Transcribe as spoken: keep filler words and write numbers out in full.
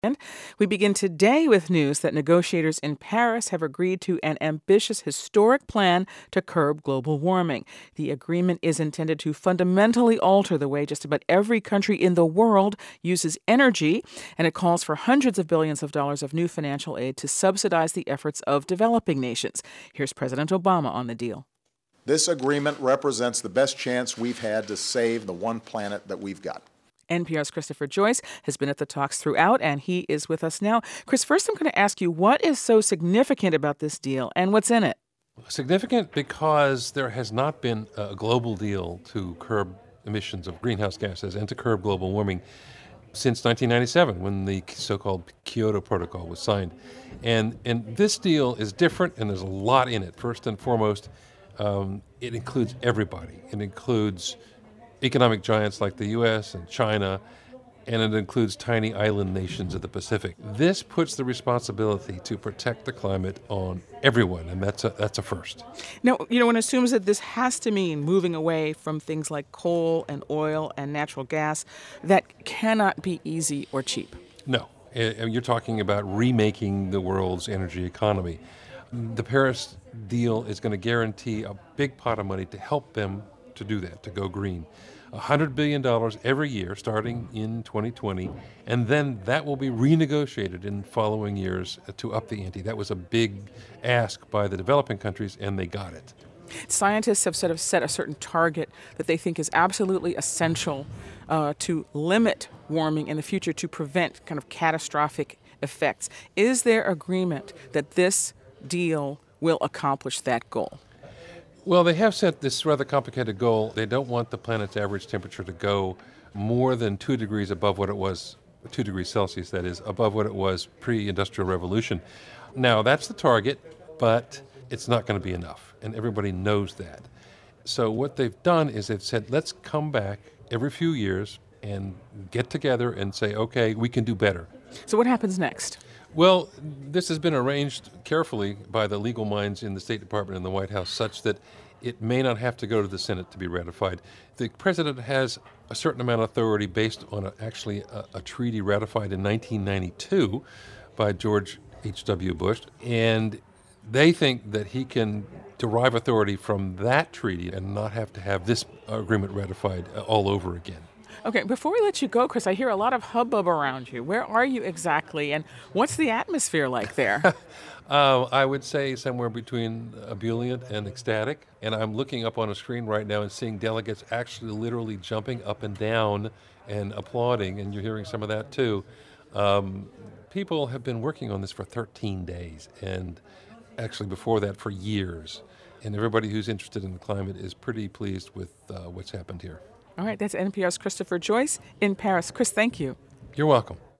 And we begin today with news that negotiators in Paris have agreed to an ambitious historic plan to curb global warming. The agreement is intended to fundamentally alter the way just about every country in the world uses energy, and it calls for hundreds of billions of dollars of new financial aid to subsidize the efforts of developing nations. Here's President Obama on the deal. This agreement represents the best chance we've had to save the one planet that we've got. N P R's Christopher Joyce has been at the talks throughout, and he is with us now. Chris, first I'm going to ask you, what is so significant about this deal, and what's in it? Significant because there has not been a global deal to curb emissions of greenhouse gases and to curb global warming since nineteen ninety-seven, when the so-called Kyoto Protocol was signed. And, and this deal is different, and there's a lot in it. First and foremost, um, it includes everybody. It includes economic giants like the U S and China, and it includes tiny island nations of the Pacific. This puts the responsibility to protect the climate on everyone, and that's a, that's a first. Now, you know, one assumes that this has to mean moving away from things like coal and oil and natural gas. That cannot be easy or cheap. No. You're talking about remaking the world's energy economy. The Paris deal is going to guarantee a big pot of money to help them to do that, to go green. one hundred billion dollars every year starting in twenty twenty, and then that will be renegotiated in following years to up the ante. That was a big ask by the developing countries, and they got it. Scientists have sort of set a certain target that they think is absolutely essential uh, to limit warming in the future, to prevent kind of catastrophic effects. Is there agreement that this deal will accomplish that goal? Well, they have set this rather complicated goal. They don't want the planet's average temperature to go more than two degrees above what it was, two degrees Celsius, that is, above what it was pre-industrial revolution. Now, that's the target, but it's not going to be enough, and everybody knows that. So what they've done is they've said, let's come back every few years and get together and say, okay, we can do better. So what happens next? Well, this has been arranged carefully by the legal minds in the State Department and the White House such that it may not have to go to the Senate to be ratified. The president has a certain amount of authority based on a, actually a, a treaty ratified in nineteen ninety-two by George H W Bush, and they think that he can derive authority from that treaty and not have to have this agreement ratified all over again. Okay, before we let you go, Chris, I hear a lot of hubbub around you. Where are you exactly, and what's the atmosphere like there? uh, I would say somewhere between ebullient and ecstatic, and I'm looking up on a screen right now and seeing delegates actually literally jumping up and down and applauding, and you're hearing some of that too. Um, people have been working on this for thirteen days, and actually before that for years, and everybody who's interested in the climate is pretty pleased with uh, what's happened here. All right, that's N P R's Christopher Joyce in Paris. Chris, thank you. You're welcome.